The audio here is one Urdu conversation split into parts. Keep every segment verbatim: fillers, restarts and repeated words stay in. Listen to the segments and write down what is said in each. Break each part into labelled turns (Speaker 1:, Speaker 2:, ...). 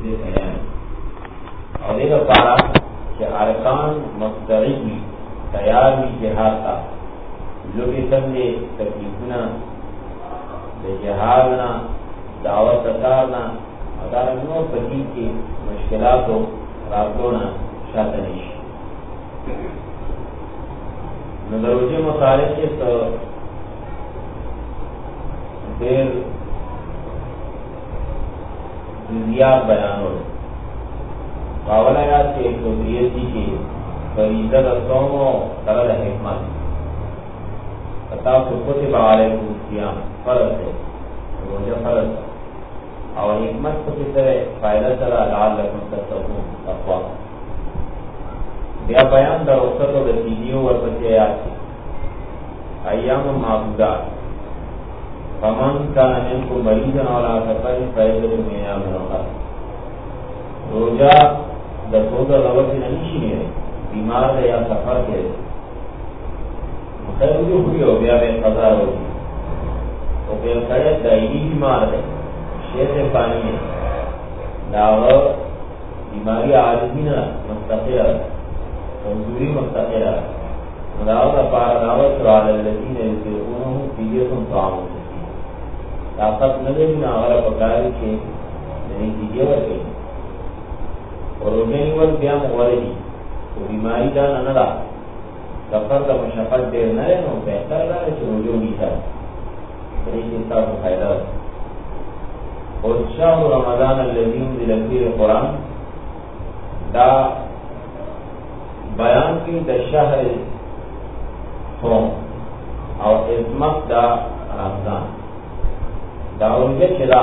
Speaker 1: دې بیان او دې لپاره چې ارکان مستعد وي تیار وي جهاد ته لوګي څنګه تکلیفونه د جهاد نه دعوت کار نه اگر نو په دې کې مشکلاتو راځونه شاته نشي نو دروځي مصالح کې څه ډېر زیات بیانول باولا یاد چې ایک سو تریاسی کې فریضه د صوم سره د حکمت تاسو کتب علیکم الصیام فرض دی روزه فرض او حکمت په سره فائدہ سره لعلکم تتقون تقوا بیا بیان د رخصت او د فدیو ورپسې آیات ایام معدودات فمن کان منکم مریضا او علی سفر فعدة من ایام اخر روزه د څو د لوت نه نشي نه بیمار دی یا سفر کې خیر جو ہوئی ہو بیا بے قضا ہوگی او بیا کڑے دائمی بیمار ہے شیخ پانی ہے داغر بیماری عالمین مستقر کمزوری مستقر داغر پار داغر سرال اللذین یزیقونہم فیدیتم طعام سکی طاقت نظر ناغر پکاری کے یعنی فیدیہ ورگئی اور روزنی ور بیا مغوردی تو بیماری دانا ندا سفر کا مشقت دیر نہ رہے نو بہتر رہا ہے کہ رجوع نیتا بڑی چیزا کو فائدہ اور شاہ رمضان الذی انزل فیہ القرآن دا بیان کی دا شہر صوم اور عظمت دا رمضان دا رجوع چلا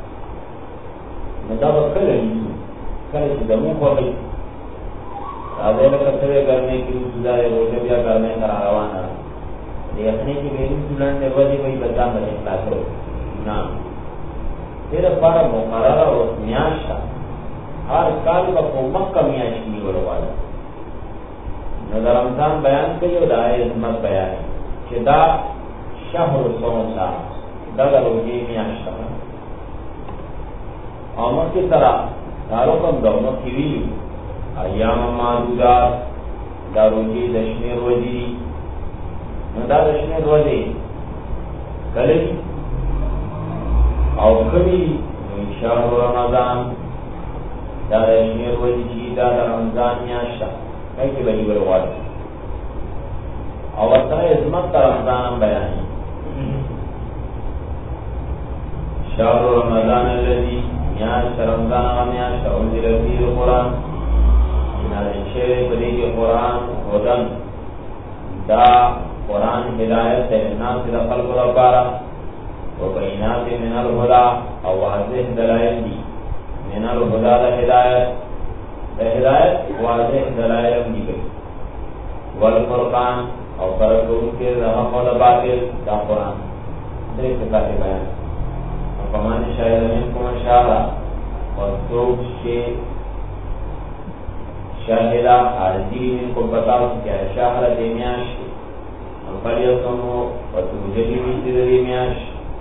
Speaker 1: ندا بکر رجوع کل چدمو خوڑی راځي لکه څه کرنے کی گزارے روزه بیا کرنے کرا روانه دیکھنے کی میری سنن نے وجہ وہی بچا کر اخلاص کرو نا تیرا پارا مقررہ او میاشا ہر کال کا مکہ میاش کی ورواله نظر رمضان بیان کړي او د عظمت بیان چې دا شهر صوم دا د روزي میاشا او مکه ترا دارو کوم دونو کی ویلو ایام معدودات دا روزی دشنی روزی نو دا دشنی روزی کلی او کلی شهر رمضان دا دشنی روزی چی دا دا رمضان میاشتا کئی که بلی برواد او اصلا عظمت تا رمضان هم بیانی شهر رمضان اللذی میاشتا رمضان و میاشتا انزل فیه القرآن شیر بدی کے قرآن ہدن دا قرآن ہدایت ہے الناس دا خلق الابارہ و بینات من الہدا او واضح دلائل دی من الہدا دا ہدایت دا ہدایت واضح دلائل دی گئی والفرقان او فرقون کے رحم و باطل دا قرآن دیکھ سکا کے بیان فمان شاید منکم شاہدہ اور سوک شیر شاہدہ عارضی ان کو بتاؤ کیا شاہر دیمیاش فلیتمو وتوجلی بیتی دیمیاش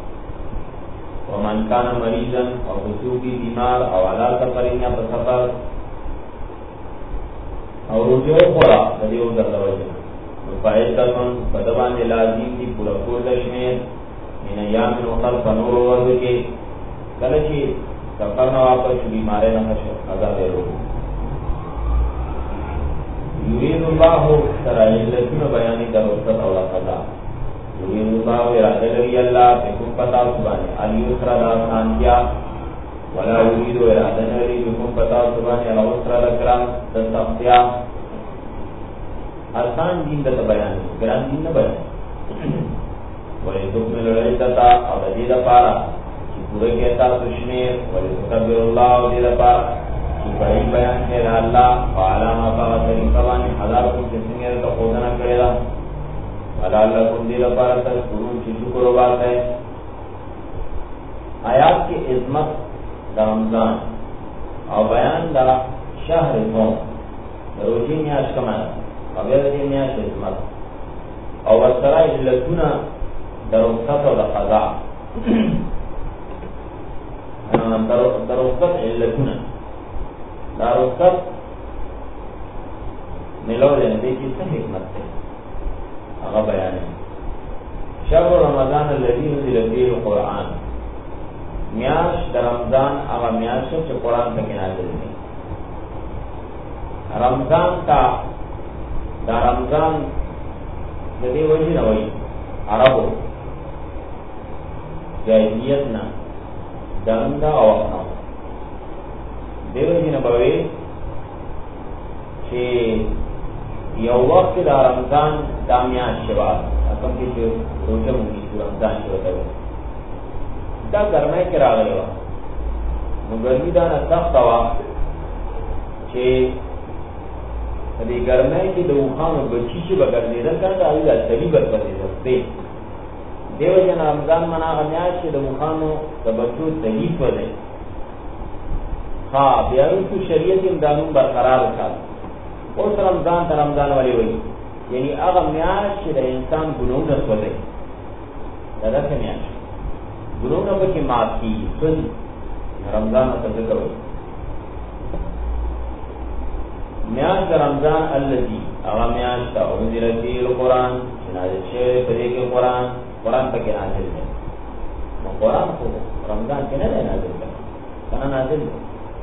Speaker 1: ومن کان مریضن اور خصوصی بیمار او علا سفرینیا پر سفر اور رجوع خورا بدیو در دوجن فائدتن فدبان لازم دی پورا پور دشمیر من ایام نوخل فنور ورد کے کلچی سفر نواپر چو بیمارے نخش عذاب روح یرید اللہ سرائی اللذین بیانی در رخصت اولا قضا یرید اللہ ارادہ لگی اللہ بکم پتا سبانے الیسر داستان کیا ولا یرید ارادہ لگی بکم پتا سبانے الاسر لکرام دستاقتیا آسان دین در بیانی گران دین نہ بیانی ولی تکمل العدتا او دید پارا چی پورے کہتا سشمیر ولی تکبر اللہ او دید پارا بڑی بیان ہے اللہ فعلامہ پاہ طریقہ بانی حضار کن جسنگر کا خودنا کرے دا اللہ کن دل پارتا قرون چی شکر و بات ہے آیات کی عظمت دا رمضان او بیان دا شہر صوم روزی میاش کمان او بیرتی میاش عظمت او بسرائی علتونا دا رخصت و دا قضاء دا رخصت علتونا मकसद मिलो लेने की से हिकमत है आगा बयान है। शहर रमजान الذي نزل فيه القرآن میاش در رمضان आगा میاش چې قرآن پکې نازل دی. رمضان تا دا رمضان د دې وجه نه وایي عربو جاهلیت نه دنده او نه دیو جن بوي چې یو وخت د رمضان د میاش شوا کوم چې روزه مونږ د رمضان شروع کړو دا ګرمه کې راغلی و نو ګرمي دا نه سخت وا چې دې ګرمه کې د وخانو بچی چې بغردیدل کړه دا د تلی برپدې ده دیو جن رمضان منا میاش چې د وخانو د بچو تلی په ده ها بیا ورته شریعت امدانو برقرار وکړ اوس رمضان ته رمضان والی وایي یعنی هغه میاش چې د انسان ګناونه سوځي دا دغه میاش ګناونه به کې معاف کیږي سن رمضان ته ذکر وایي میاش د رمضان الذي هغه میاش ته انزل فيه القرآن چې نازل شوی په دې کې قرآن قرآن پکې نازل دی نو قرآن خو رمضان کې نه نازل دی کنه نازل دی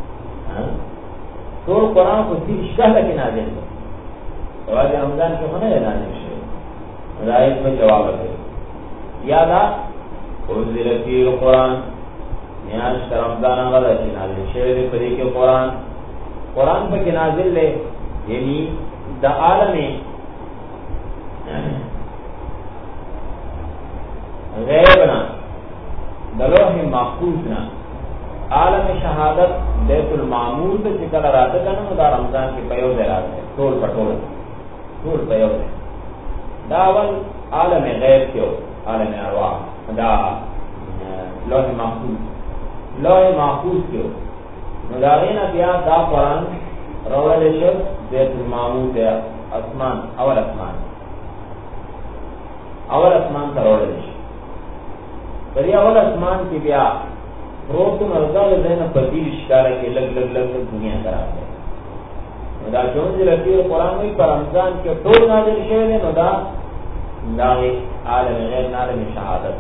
Speaker 1: ټول قرآن خو دې شهر کې نازل دی واځ رمضان کې نه نازل شوی راځي په جواب ورکړي یاد ا انزل فيه القرآن میاش رمضان هغه چې نازل شوی په دې کې قرآن قرآن پکې نازل دی یعنی د عالم غیبنا د لوح محفوظنا عالم شهادت بیت المعمور ته چې کله راته کنه دا رمضان کې په یو ځای راځي ټول پټول ټول په یو ځای دا ول عالم غیب کې عالم ارواح دا لوح محفوظ لوح محفوظ کې نو دا غینا بیا دا قرآن راوړل شو بیت المعمور د اسمان اول اسمان اول اسمان ته راوړل شو بری اول اسمان کې بیا پروتو مرزال زینا پدیل شکارا کے لگ لگ لگ دنیا کرا ہے نو دا چونزی رفیر قرآن وی پر رمضان کے طول نازل شہر ہے نو دا داغی عالم غیر عالم شہادت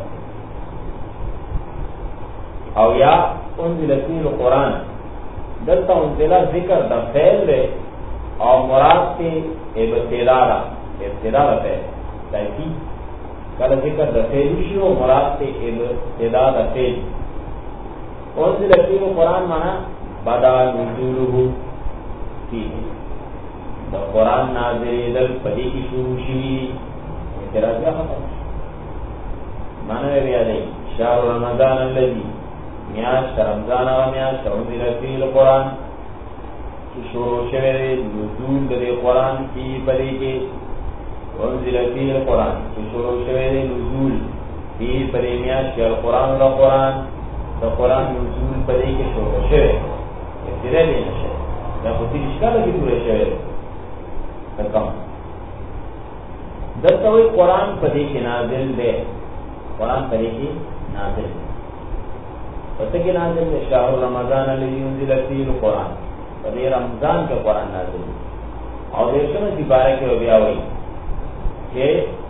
Speaker 1: او یا انزی رفیر قرآن دلتا انزلہ ذکر دا فیل دے او مراد کے ابتدارا ابتدارا فیل تاکی کل ذکر دا فیلوشی و مراد کے ابتدارا فیل انزل فيه القرآن مانا بدا نزوله فيه دا قرآن نازل دل پدی کی شروع شوی اعتراض یا ختم مانا بیا دی شهر رمضان الذي میاش رمضان و میاش انزل فيه القرآن کی شروع شوی نزول دل قرآن کی پدی کی انزل فيه القرآن کی شروع شوی نزول فيه پدی میاش کی القرآن و قرآن دا قرآن نزول پدې کې شروع شوی ابتداء دی نشه دا خو دې ښکاره کې پوره شوی دا کوم دلته وی قرآن پدې کې نازل دی قرآن پدې کې نازل دی پدې کې نازل دی شهر رمضان الذي انزل فيه القرآن پدې رمضان کې قرآن نازل دی او دې څنګه دی بارے کې بیا وایي چې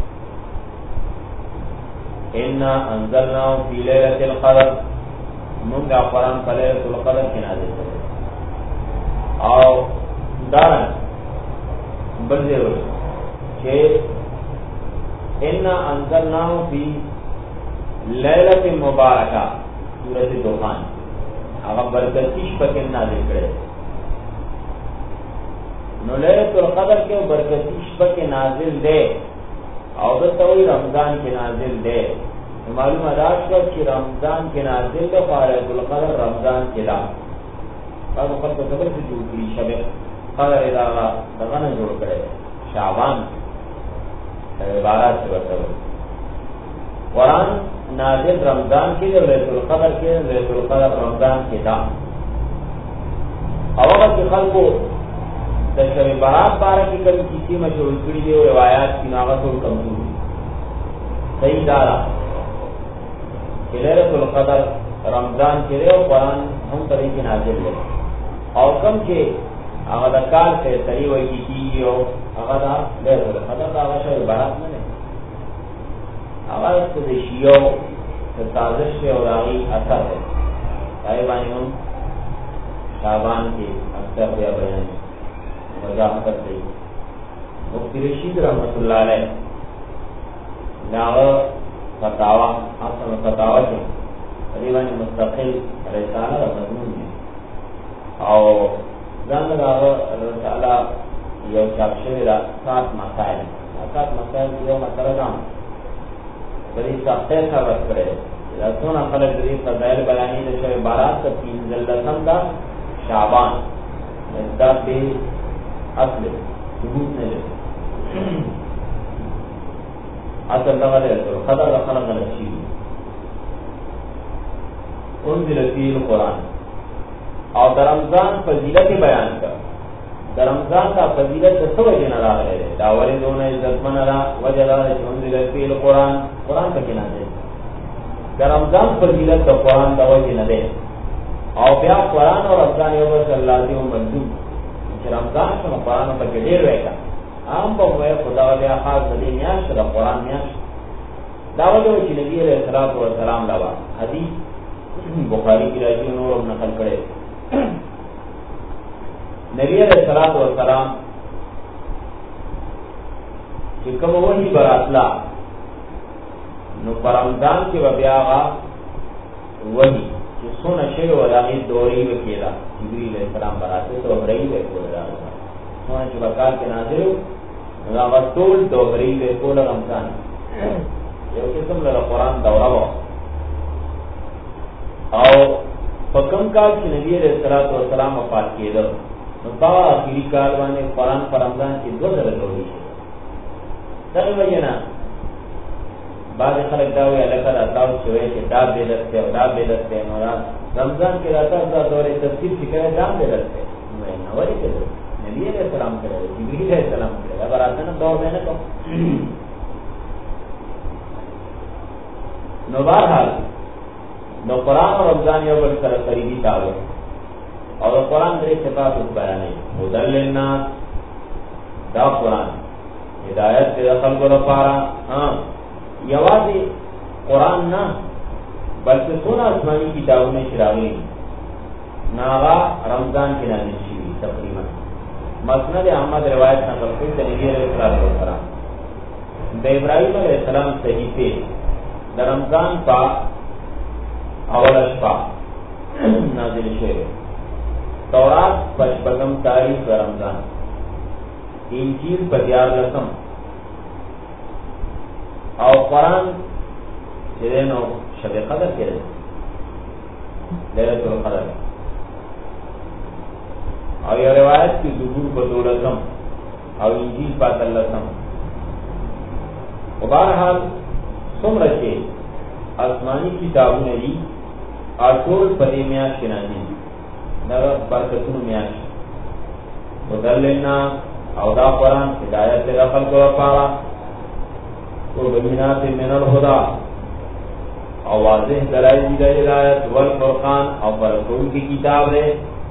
Speaker 1: ان انزلنا في ليله القدر مونږه قرآن په ليله القدر کې نازل کړو او دا بل دی چې ان انزلنا في ليله مبارکه سورۃ دوخان هغه برکتیش پکې نازل کړي نو ليله القدر کې برکتیش پکې نازل دی او دلته وی رمضان کې نازل دی معلومه ده چې رمضان کې نازل ده ليله القدر رمضان کې ده هغه خپل خبر څه جوړ کړی شبه قدر اذا دغه نه جوړ کړي شعبان عبارت څه وته قرآن نازل رمضان کې ده ليله القدر کې ليله القدر رمضان کې ده او هغه خلکو د شب برات باره کې کوم کیسې مشهور کړي دي او روایت کې هغه ټول کمزوري صحیح ده ليلة القدر رمضان کې او قرآن هم طریقې نازل دي او کوم چې هغه د کار فیصلې وایي کېږي او هغه دا لیلة القدر دا هغه شی عبارت نه دی، هغه د شیعو د سازش دی او د هغې اثر دی. هغې باندې هم شعبان کې اکثر بیا بیان وضاحت دی. مفتی رشید رحمت الله علیه د هغه فتاوا اصل فتاوا کې په دې باندې مستقل رساله د مضمون دی او ځان د هغه رساله یو چاپ شوې ده سات مسائل. سات مسائل کې یو مسله ده په دې سختۍ سره ورکړی دا څونه خلک د دې فضایل بیانې د شب بارات ته پنځلسم ده شعبان دا بې اصل ثبوت نه لري. اصل دغه دی قدر د خلک غلط شي. انزل فيه القرآن او د رمضان فضیلت بیان کړ. د رمضان دا فضیلت د څه وجې نه راغلی دی؟ دا ولې دونه عزتمنه ده؟ وجه دا ده چې انزل فيه القرآن، قرآن پکې نازل دی. د رمضان فضیلت د قرآن د وجې نه دی او بیا قرآن او رمضان یو بل سره لازم او ملزوم. چې رمضان شو نو قرآن پکې ډېر وایي، عام به وایي خو دغه بیا خاص د دې میاشت د قرآن میاشت. دا وجه و چې نبي علیه الصلاۃ والسلام دا حدیث بخاری کی راځي نور هم نقل کړي. نبی علیہ الصلوۃ والسلام چې کوم وحی براتلا نو پر رمضان کې بیا هغه وحی چې څونه شی ولغې دوري وکړه جبرئیل علیہ السلام براته ته ورې وکړه څونه چې وکال کې نازل نو هغه ټول دوري وکړه رمضان یو قسم له قرآن دوره و. او په کوم کال چې نبی علیہ الصلوۃ والسلام وفات کېده نو په اخري کال باندې قرآن په رمضان کې دوه ځله ټولې شي. دغه وجه نه بعض خلک دا وایي لکه دا تاسو چې وایي چې دا بدعت دی او دا بدعت دی نو رمضان کې راته دا دورې تفسیر چې کوي دا بدعت دی نو نه وایي چې نبی علیہ السلام کړی جبرئیل علیہ السلام کړی دا راته نه دور نه کو. نو بهرحال نو قرآن او رمضان یو بل سره قریبي تعلق او د قرآن درې صفات بیانې. هدى للناس دا قرآن هدایت د خلکو لپاره، ها یوازې قرآن نه بلکې څونه آسماني کتابونه چې راغلي ناغه رمضان کې نازل شوي تقریبا. مسند احمد روایت نقل کړي د نبی علیہ السلام د ابراهیم علیہ السلام صحیفه د رمضان په اول شپه نازل شوه. تورات پشپغم تاریخ رمضان، انجیل په دیار لسم او قرآن چې نو شب قدر کې لیلۃ القدر او یو روایت کې زبور په دولسم او انجیل په اتلسم. په بهرحال څومره چې آسماني کتابونه دي او ټول په دې میاشت کې نازل دي دا برکتونو میاشت. هدى للناس او دا قرآن هدایت د خلکو لپاره وبینات من الهدى او واضح دلائل د هدایت والفرقان او فرقون کی کتاب ہے.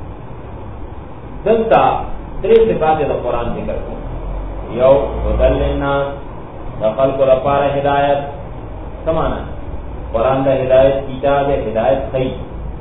Speaker 1: دلتا درې صفات د قرآن ذکر کړو. یو هدى للناس د خلکو لپاره هدایت سمانا قرآن دا ہدایت کتاب ہے ہدایت صحیح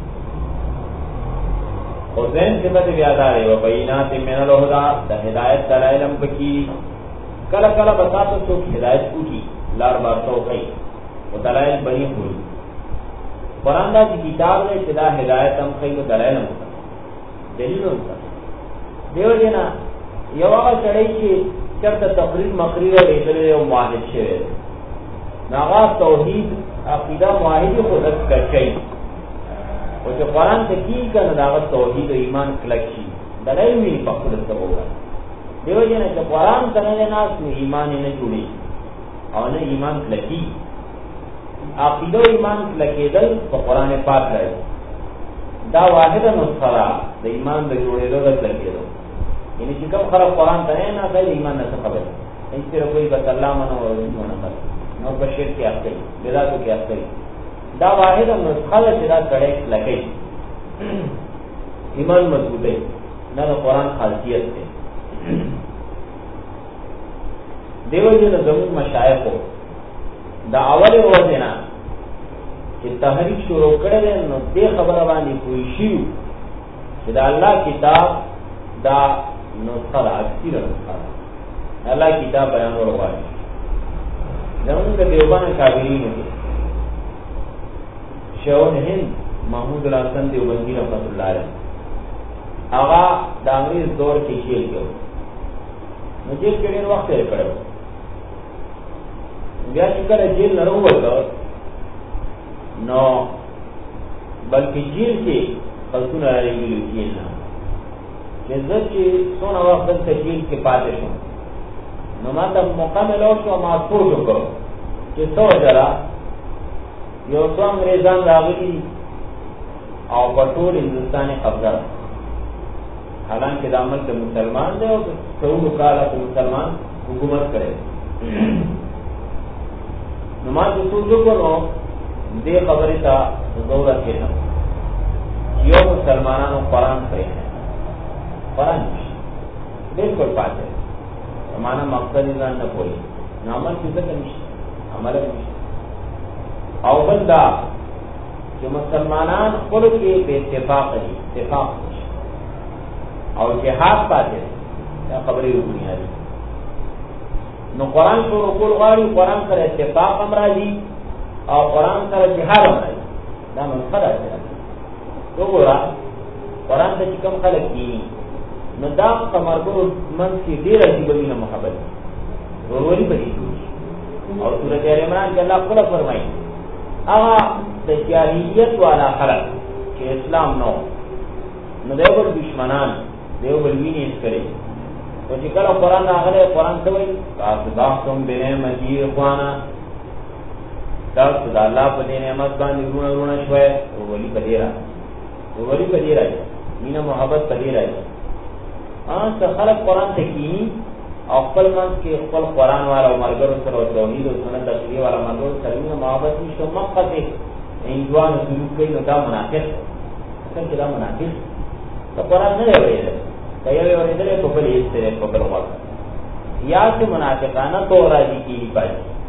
Speaker 1: اور ذہن صفت بیادار ہے وبینات من الہدى دا ہدایت دلائلم بکی کلا کلا بساتو چوک ہدایت اٹھی لار بار توقعی و دلائل بنی ہوئی. قرآن دا کی کتاب ہے چدا ہدایت ہم خیل و دلائلم ہوتا دلیل ہوتا دیو جنا یو آقا چڑھئی چی چرتا تقریر مقریر و لیشلے و معاہد شوئے ناغاز توحید عقیدہ معاہدی خودت کچھئی و چو قرآن تکی کن داغت توحید و ایمان کلکشی دلائی میری پخدت سب ہوگا. دیو جنا چو قرآن تنگے ناس میں ایمان نہ جوڑی اور نہ ایمان کلکی عقیدہ و ایمان کلکی دل تو قرآن پاک رہے دا واحد نسخرا دا ایمان دا جوڑے دو دا کلکی دو یعنی چکم خراب قرآن تنگے ناس ہے ایمان نہ سخبر اس طرح کوئی بس اللہ منو اور انہوں نمبر نو بشیر کی اخری بداتو کی اخری دا واحد نسخه چې دا کړه لګي ایمان مضبوطه نه د قرآن خاصیت دی. دیو جن زمون مشایخو دا اول ورځ نه چې تحریک شروع کړل نو دې خبره باندې کوئی شی چې دا الله کتاب دا نسخه ده، اکثر نسخه ده الله کتاب بیان ورغواړي. زمون د دیوبان کابرینو کې شاون هند محمود الحسن دیوبندی رحمت الله علیه هغه د انګریز دور کې شیل کېو، نو جیل کې ډېر وخت یې کړو. بیا چې کله جیل نه راووتو نو بلکې جیل کې خلکونه راغلي جیل نه چې زه چې څونه وخت دلته جیل کې پاتې شوم نو ما ته موقع ملو شو ما سوچ وکړو چې څه وجه یو څو انګریزان راغلي او په ټول هندوستان قبضه، حالانکه د عمل د مسلمان دی او څو کاله په مسلمان حکومت کړي. نو ما چې سوچ وکړو دې خبرې ته ضرورت نه یو مسلمانانو قرآن پرې قرآن بالکل پاتې معنا مقصد یې ځان نه کوي، نو عمل کې څه نشي، عمل نشي. او بل دا چې مسلمانان خپل کې به اتفاق دي، اتفاق نشي او جهاد پاتې دا خبرې وګڼي. نو قرآن شروع کول غواړي، قرآن سره اتفاق هم راځي او قرآن سره جهاد هم راځي، دا منفعه ده. وګوره قرآن ته چې کوم خلک دي نو دا تمرګو من کې ډېر عجیب مینه محبت وروري پدې او سورۃ ال عمران کې الله تعالی فرمایي هغه د جاهلیت والا خلک چې اسلام نو نو دیو دشمنان دیو ویني کړي، او چې کله قرآن راغلی قرآن ته وایي تاسو به مدي اخوانا تاسو د الله په دې نعمت باندې رونه رونه شوي او ولي پدې را او ولي پدې راځي مینه محبت پدې راځي. اه څه خلک قرآن ته کینی او خپل منځ کې خپل قرآن والا او ملګرو سره او توحید او سنت تشریح والا ملګرو سره مینه محبت نشته، مقته انجوان سلوک کوي، نو دا منافق څنګه دا منافق ته قرآن نه ویل دا یو یو دې په بل یې سره په بل وخت یا چې منافقانه تور راځي کیږي پای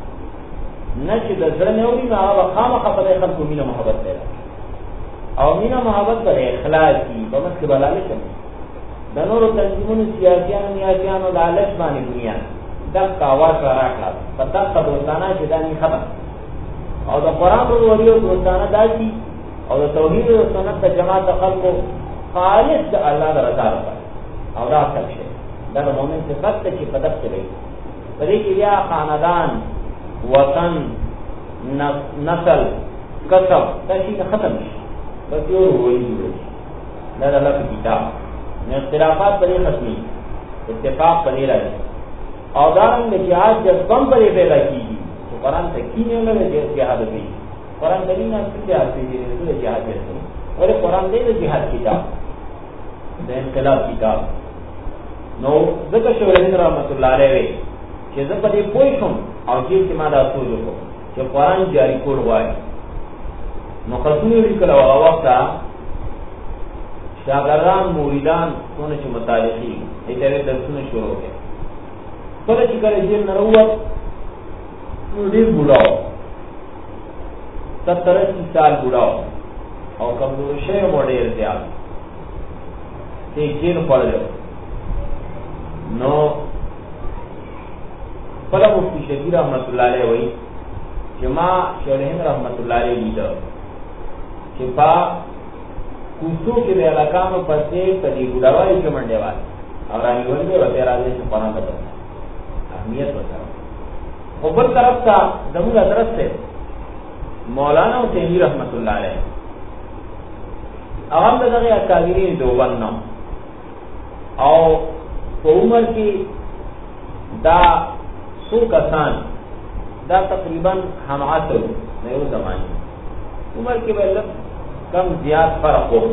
Speaker 1: نه چې د زړه نه وي نو هغه خامخا په خلکو مینه محبت لري او مینه محبت پر اخلاص کی په مس کې بلاله کوي. د نورو تنظیمونو سیاسيانو نیاسيانو د لالچ باندې دنیا دا کاواز راکړه په تاسو دوستانه چې دا نه ختم او د قرآن ورو ورو دوستانه داسي او د توحید او سنت د جماعت خلکو خالص د الله د رضا لپاره او دا څه شي دا د مؤمن صفات ته چې پدې کې وي په دې کې بیا خاندان وطن نسل کسب دا شي ختم شي بس یو وایي دا د الله کتاب نه اختلافات پرې ختمي اتفاق پرې راځي او دا رنګ جهاد جذبم پرې پیدا کیږي چې قرآن ته کینه نه لري جهاد کوي قرآن دې نه څه جهاد کوي دې جهاد کوي ولې قرآن دې د جهاد کتاب د انقلاب کتاب نو ذکر شوی رحمت الله علیه چې زه په دې پوه شم او چې ما دا سوچ وکړ چې قرآن جاری کول وایي نو خصوصي لیکل او وخت شاګردان مریدان څونه چې متعلقي ایتره درسونه شروع کړي کله چې کله جیل نه وروت نو ډیر بوډاو ستر سال بوډاو او کمزور شوی موډیر زیات دې جیل پړل نو کله مفتی شبیر رحمت الله علیه وایي چې ما شیخ رحمت الله علیه لیدل چې په کوڅو کې د علاقانو پسې په دې ګډاوالي کې منډه وای او راځي ورته ورته راځي چې په نام ده اهمیت وکړه. او بل طرف ته زموږ درس ته مولانا حسینی رحمت الله علیه هغه دغه اکابرین دوبن نو او په عمر کې دا څو کسان دا تقریبا همعاتو نه یو زمانه عمر کې بل کم زیات فرق ہو.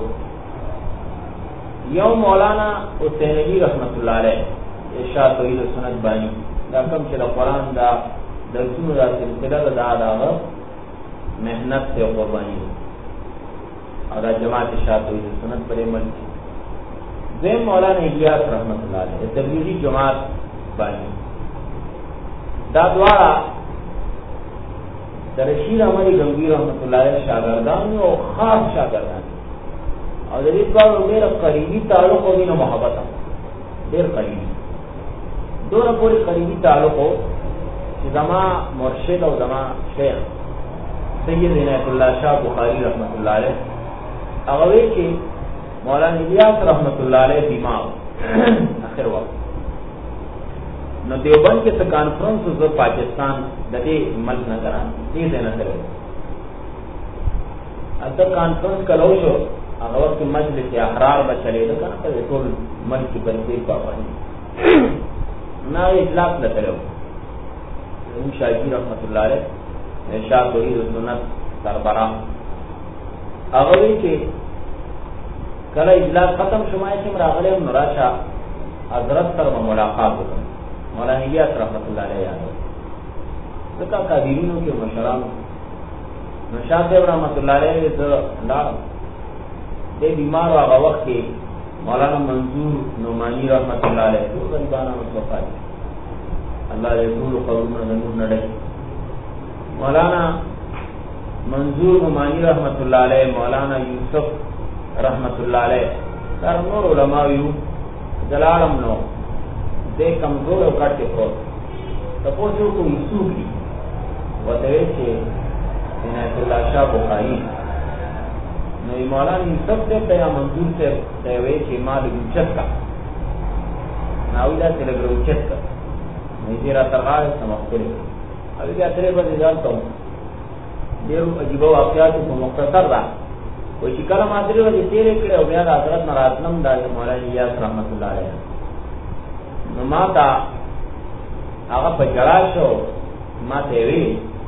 Speaker 1: یو مولانا حسینی رحمت اللہ علیہ ارشاد توحید و سنت بانی دا کم چې د قرآن دا درسونو دا سلسله دا دا محنت سے قربانی او دا جماعت ارشاد توحید و سنت پر عمل کی زیم مولانا الیاس رحمت اللہ علیہ تبلیغی جماعت بانی دا دوارا درشید عمری گنگیر رحمت اللہ علیہ شاگردان اور خاص شاگردان اور دلیت بار میرا قریبی تعلق ہو دین و محبت ہم دیر قریبی دونوں پوری قریبی تعلق ہو کہ زما مرشد اور زما شیخ سید عنایت اللہ شاہ بخاری رحمت اللہ علیہ اغوی کے مولانا الیاس رحمت اللہ علیہ بیمار آخر وقت نو دیوبند کے تو کانفرنس جو پاکستان دے ملک نہ کرا دے دینا کرے اب کانفرنس کا لو شو اغوت کے مجلس احرار بچلے تو کہنا کہ ټول ملک کی بندی پاپا نہ اجلاس نہ کرو شاہی رحمت اللہ علیہ شاہ توحید و سنت سربراہ اغوی کے کله اجلاس ختم شمای چې راغله نوراشا حضرت سره ملاقات وکړه مولانا الیاس رحمت الله علیه یاد دغه کابینونو کې مشران نشاط رحمت الله علیه د لا د بیمار هغه وخت کې مولانا منظور نعمانی رحمت الله علیه ټول غریبانو مصطفی الله دې ټول قبرونو نور نړۍ مولانا منظور نعمانی رحمت الله علیه مولانا یوسف رحمت اللہ علیہ در نور علماء یو دلالم نو دے کمزور او کٹ کے خود تپوسو کو یسوع کی وطوے چھے عنایت اللہ شاہ بخاری نو مولانا یوسف سے پیا منظور سے تیوے چھے مال اوچت کا ناویدہ سے لگر اوچت کا نیزیرہ ترغار سمختر ابھی کیا ترے پر ازالتا ہوں دیر عجیبہ واقعات کو مختصر رہا وی چې کله ما درې ورځې تېرې کړې او بیا د حضرت نه راتلم دا مولانا الیاس رحمت الله علیه نو ما ته هغه په ژړا شو ما ته وی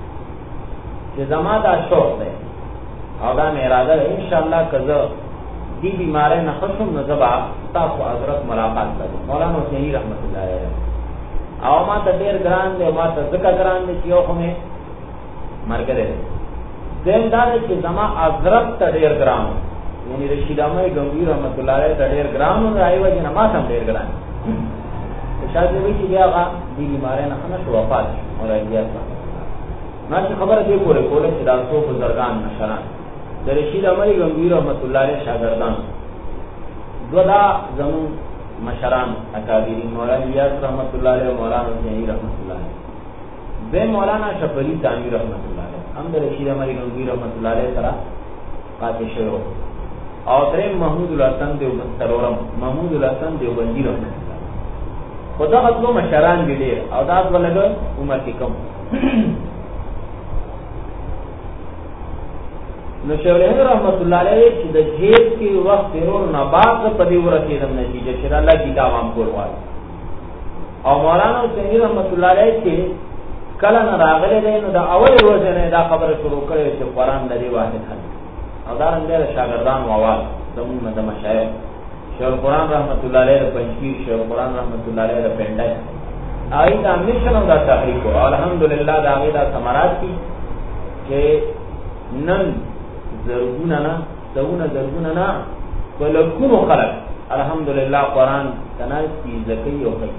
Speaker 1: چې زما دا شوق دی او دا مې اراده ده انشاءالله که زه دې بیمارۍ نه ښه شم نو زه به ستاسو حضرت ملاقات کوم مولانا حسیني رحمت الله علیه او ما ته ډېر ګران دی او ما ته ځکه ګران دی چې یو خو مې ملګری دی دین دار چې زما حضرت ته ډېر ګران یعنی رشید احمد گنگوی رحمت الله علیه ته ډېر ګران او رايو چې ما هم ډېر ګران شاید وی چې بیا هغه دې بیمارۍ نه خنه شو وفات او راځي نه چې خبره دې کوله کوله چې دا څو بزرگان مشران د رشید احمد گنگوی رحمت الله علیه شاګردان دودا زمون مشران اکابرین مولانا الیاس رحمت الله علیه مولانا حسینی رحمت الله علیه زه مولانا شفری ثانی رحمت الله علیه ہم در رشید عمری گنگوی رحمت اللہ علیہ طرح قاتل شروع اور درم محمود الحسن دیوبند سرورم محمود الحسن دیوبندی رحمت اللہ خدا خطلو مشران بھی دیر او داد ولگا عمر کی کم نشورین رحمت اللہ علیہ چی دا جیب کی وقت تیرور نباق پدی ورسیدم نتیجہ شد اللہ کتاب ہم کولوال اور مولانا حسینی رحمت اللہ علیہ چی کله نه راغلی دی نو د اول ورځې نه دا خبره شروع کړې چې قرآن د دې واحد حل او دا رنګ د شاګردان موال زموږ د مشایخ شیخ القرآن رحمت الله علیه د پنځپیر شیخ القرآن رحمت الله علیه د پنډای هغې دا میشن او دا تحریک او الحمدلله د هغې دا ثمرات دي چې نن زرګونه نه سوونه زرګونه نه په لکونو خلک الحمدلله قرآن ته ناستي زده کوي او کوي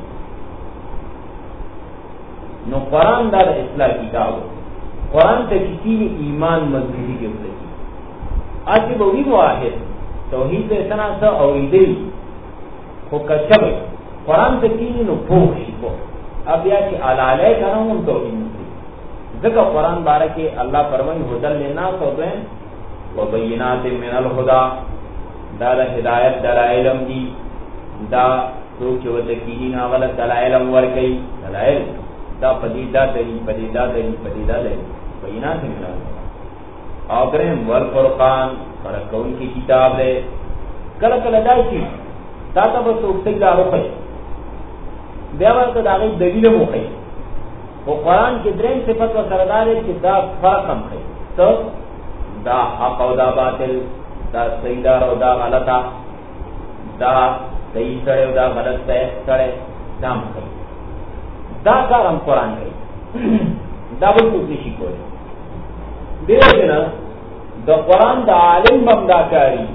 Speaker 1: نو قرآن دا اصلاح کتاب قرآن ته کسی ایمان مضبوطی کے اوپر کی آج بوی واحد توحید اتنا سا اوریدی خو کچب قرآن ته کی نو پوخ شي کو اب یا چې علاله کرم توحید نصری ذکر قرآن بارکه الله فرمایي هدل للناس و بین و بینات من الهدى دا د هدایت دلائل دي دا څوک وته کینی نه غلط دلائل ور کوي دلائل دا پدیدہ دلی پدیدہ دلی پدیدہ دلی بینات ملا آگرہم والفرقان فرقون کی کتاب ہے کل کل دائی چی تاتا بس اکتک دا رخی بیاور تا دا غیب دلیل مخی و قرآن کی درین صفت و سردار ہے کہ دا فرقم خی تو دا حق و دا باطل دا سیدار و دا غلطا دا صحیح سڑے و دا غلط سڑے دا مخی دا کار ہم قرآن کئی دا بلکل نشی کوئی دیو جنا دا قرآن دا عالم بم دا کاری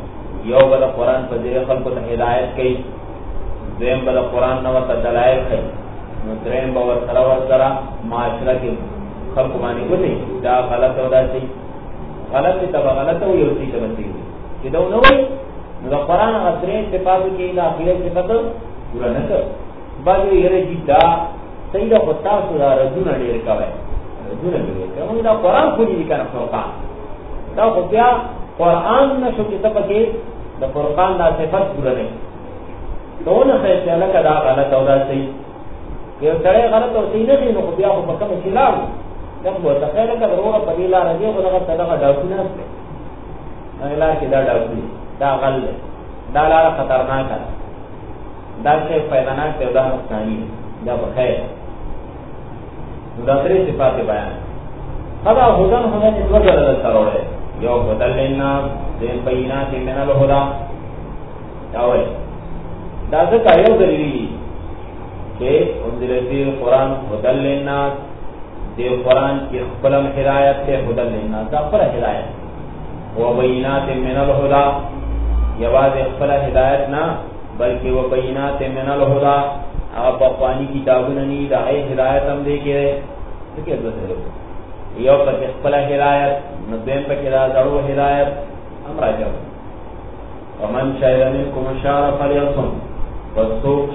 Speaker 1: یو بل قرآن په ذریعہ خلکو ته هدایت کوي، دویم بل قرآن نو ته دلایل کوي، نو دریم به ورسره ورسره معاشره کې خلکو باندې کوي دا غلط او دا صحیح، غلط ته به غلط او یو صحیح ته به صحیح چې دا نو وي. نو د قرآن غترې صفاتو کې د اخرت صفات پورا نه کړ، باندې یې چې دا صحیح ده، خو تاسو دا رجونه ډېر کوي، رجونه ډېر کوي. دا قرآن خو دې کنه فرقان دا خو بیا قرآن نشو چې ته پکې د فرقان دا صفات پورا نه دونه خیسته لکه دا غلط او دا صحیح. یو سړی غلط او صحیح نه دی نو بیا خو په کوم چې لاړو دا به تخیل کړه دروغه په دې لار دی، خو دغه صدقه ډاکونه نه نه لار کې دا ډاکونه دا غل دا لار خطرناک ده، دا شی پیداناک دی، دا نقصانی دا بخیر. نو دا درې صفات بیان خدا هدن هدن دوه ډول سره یو هدل للناس ذین بینات من الهدى دا وایي دا ځکه یو دلیل چې انزل فی القرآن هدل للناس، دی قرآن کی خپلم ہدایت تے هدل للناس دا خپل ہدایت و بینات من الهدى یواز خپل ہدایت نہ بلکہ و بینات من الهدى آپ اقوانی کتابوں نے دا ہدایت ہم دے کے ٹھیک ہے یو پر خپل ہدایت ندیم پر کدا ضرور ہدایت امر اجو ومن شهد منكم الشهر فليصم فسوق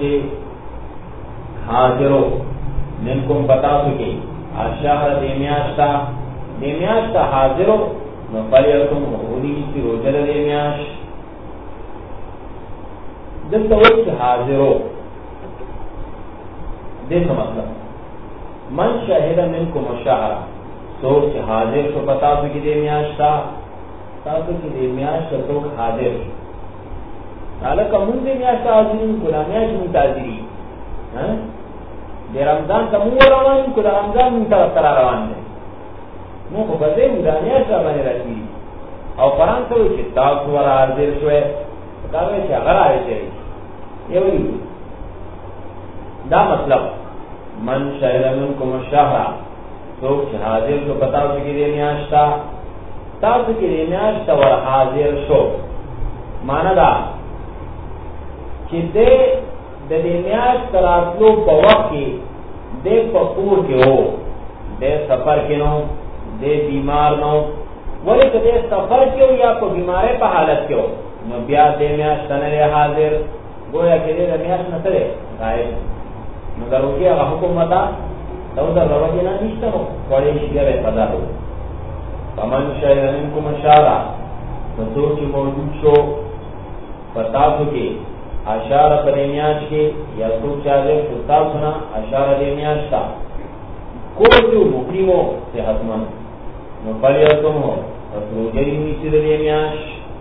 Speaker 1: حاضرو منکم بتا سکے الشهر دیمیاشتا دیمیاشتا حاضرو نو فليصم غنی کی روزه دیمیاش دلته وخت حاضرو دې څه مطلب من شهد منکم الشهر سوچ حاضر شو پتا سکے دیمیاشتا تاسو کې دې میاشت څوک حاضر حالکه مونږ دې میاشت حاضرین کله میاشت مونږ حاضرین ها د رمضان ته مو روان کله رمضان مونږ ته روان دي نو په دې مونږ میاشت باندې راځي او قرآن ته چې تاسو ور حاضر شوي دا وایي چې هغه راځي یو دا مطلب من شهد منکم الشهر څوک چې حاضر شو پتا سکے دې میاشت تاسو کې میاشت ور حاضر شو معنا دا چې دې د دې میاشت راتلو په وخت کې دې په کور کې وو، دې سفر کې نو، دې بیمار نو، ولې چې دې سفر کې وو یا په بیمارۍ په حالت کې وو نو بیا دې میاشت نه حاضر گویا کې دې میاشت نه ترې غایب نو دروږي هغه حکومت دا دا دروږي نه نشته نو وړې شي به پدا وو. فمن شهد منکم الشهر فسوق چې موجود شو پتا سو کې اشار پرمیاش کې یا څوک چې حاضر شو تاسو نه اشار پرمیاش تا کوو مقیمو صحتمند نو فلیتمو فسروجری می چې پرمیاش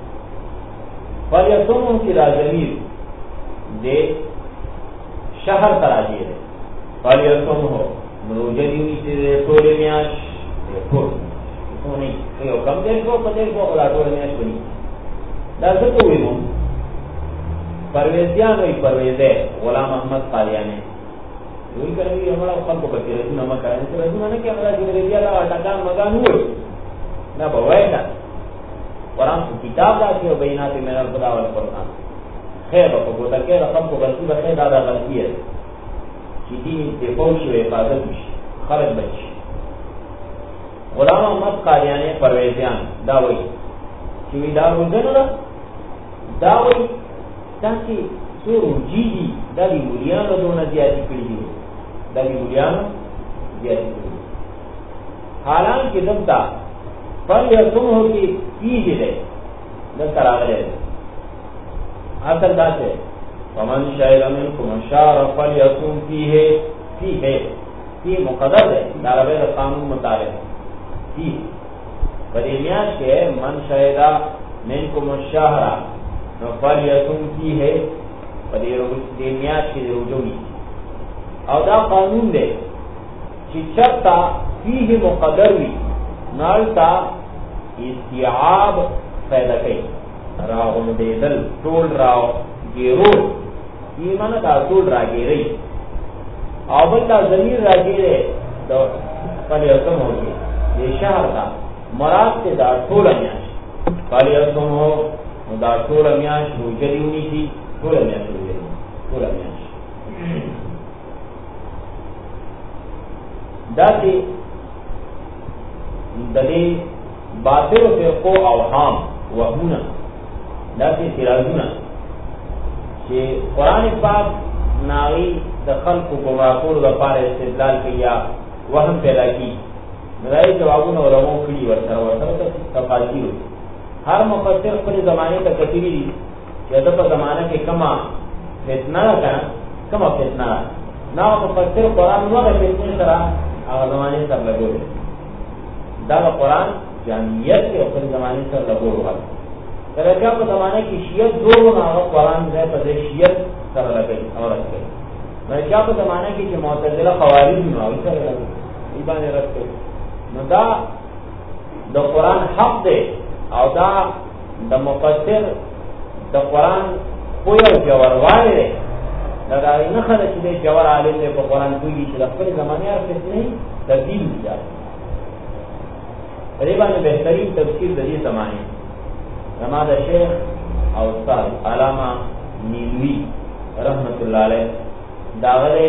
Speaker 1: فلیتمو کې راځي دې شهر تراجی ده فلیتمو روجری می چې پرمیاش ټول نہیں یو کم دیر کو پدیر کو خدا ټول میاش بنی دا څه کوي نو پرویزیان وی پرویزه غلام احمد قالیانی وی کوي هغه خلکو په کې رسونه ما کوي چې رسونه نه کې هغه چې ریډیا لا ټاکان مګان وای نه بوای دا قرآن کتاب دا چې بینات من الخدا والقرآن خیر په کوته کې رقم کو غلطي به دا دا غلطي ہے چې دې په پوښتنه حفاظت شي خرج بچي غلام احمد قالیانی پرویزیان دا وی چې وی دا وګڼه دا وی تاسو سورو جی دی دا دی مولیانو دونه زیاتی کړی دي دا دی مولیانو زیاتی کړی حالانکه دمتا پر یتم هو کی کیږي ده د تراغله اصل دا څه ومن شاء منکم الشهر فليصم فيه فيه فيه مقدر ده دا ربه قانون مطابق فيه بدیمیاش کے من شهدا منکم الشهر فلیصم فيه بدیمیاش کے رجوعی او دا قانون دے چې چرتا فيه مقدر وی نالتا استیعاب پیدا کئی راغم دیدل ټول راو گیرو ایمان دا ټول را گیری او بل دا ضمیر را گیره دا فلیصم ہوگی یہ شهر دا مراد سے دا ټول میاش فلیصم ہو نو دا ټول میاش روجریونی شي ټول میاش روجریونی ټول میاش دا چې د دې باطل فرقو اوهام وهمونه دا چې اعتراضونه چې قرآن پاک ناغي د خلقو ګمراه کولو لپاره استدلال کوي یا وهم پیدا کوي دای جوابونه علماء کړي ورته ورته تفاصیل هر مفسر خپل زمانه ته کتلی دي چې د په زمانه کې کما فتنه راځه کما فتنه نه مفسر قرآن نو د فتنې سره هغه زمانه سره لګول دا قرآن جامعیت کې خپل زمانه سره لګول وایي درجه په زمانه کې شیعت زور نه هغه قرآن ځای په شیعت سره لګي او راځي درجه په زمانه کې چې معتزله خوارج نو هغه سره لګي ای باندې راځي نو دا د قرآن حق دی او دا د مفسر د قرآن پویا جوړواله دی دا دا نه خلک چې جوړ عالم دی په قرآن کوي چې د خپل زمانه ارته نه تبدیل دي دې باندې بهترین تفسیر د دې زمانه زماد شیخ او استاد علامہ نیلوی رحمت الله علیه داغله